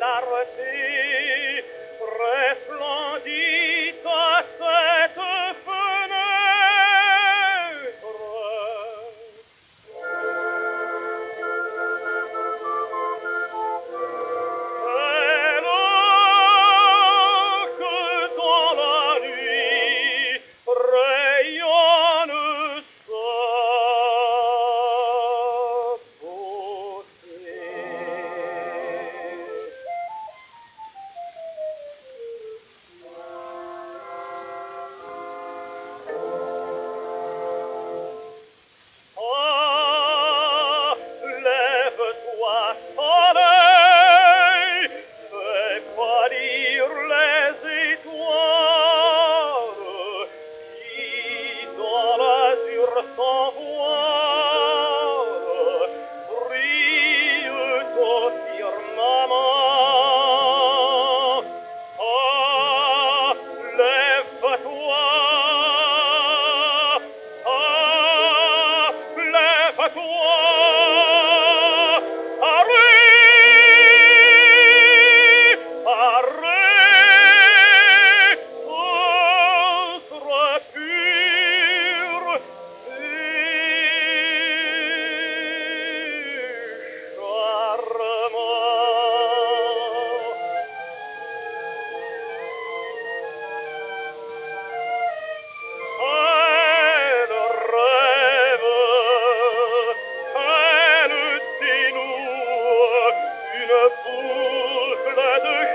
clarté resplendit à cette fenêtre. Et là que dans la nuit rayonne sa beauté. Ah, lève-toi, soleil, fais pâlir les étoiles qui dans l'azur sans voile brillent au firmament. Ah, lève-toi, ah, lève-toi, arrive, arrive, astre pur et charmant. Elle rêve, elle dénoue une boucle de